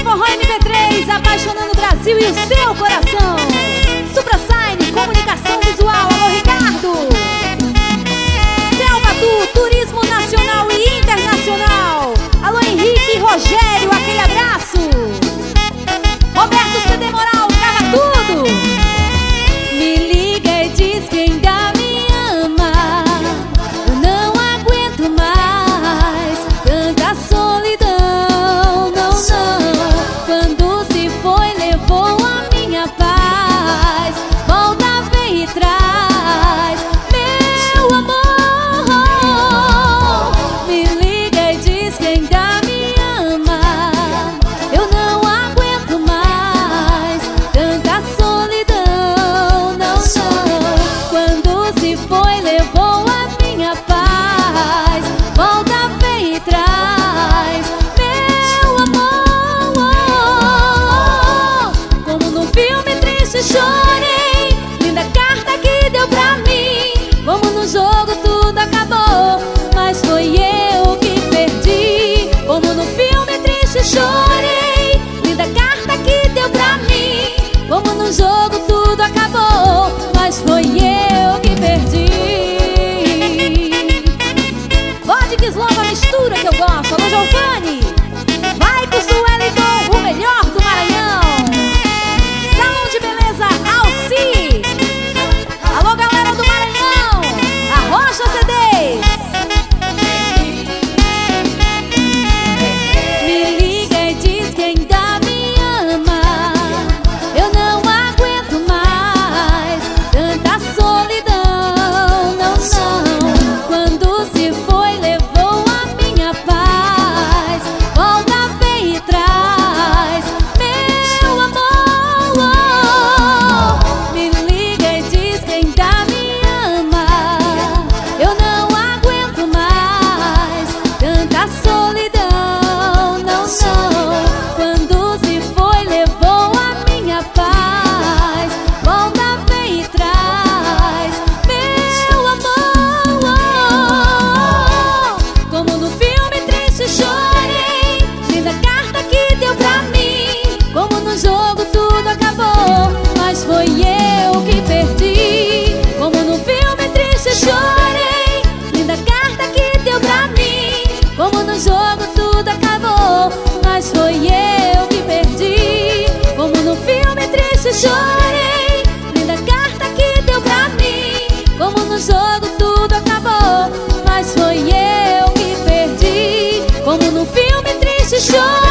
Forró MP3, apaixonando o Brasil e o seu coração. Suprasign, comunicação visual, alô Ricardo. Selva do Turismo Nacional e Internacional, alô Henrique e Rogério, aquele abraço. Roberto CD Moral, grava tudo. Me liga e diz que ainda me ama. Eu não aguento mais tanta solidão, não, não. Quando se foi, levou a minha paz. Volta, vem e traz meu amor. Me liga e diz que ainda me ama. Eu não aguento mais tanta solidão, não, não. Quando se foi, levou a minha paz. Volta, vem e traz meu amor. Como num filme triste chorei, linda carta que deu pra mim. Como no jogo tudo acabou, mas foi eu que perdi. Como no filme triste chorei, linda carta que deu pra mim. Como no jogo tudo acabou, mas foi eu que perdi. Vodka Slova, mistura que eu gosto. Alô Giovanni, vai com Sueliton, o melhor do Maranhão. Salão de beleza Alci. Alô galera do Maranhão, Arrocha CDs. Me liga e diz que ainda me ama. Eu não aguento mais tanta solidão, não, não. Quando se foi, levou a minha paz. Volta, vem e traz meu amor. Me liga e diz que ainda me ama. Eu não aguento mais tanta solidão, não, não. Quando se foi, levou a minha paz. Volta, vem e traz meu amor. Como no filme triste chorei, linda carta que deu pra mim. Como no jogo tudo acabou, mas foi eu que perdi. Como no filme triste chorei, linda carta que deu pra mim. Como no jogo tudo acabou, mas foi eu que perdi. Como no filme triste chorei, linda carta que deu pra mim. Como no jogo tudo acabou, mas foi eu que perdi. Como no filme triste chorei.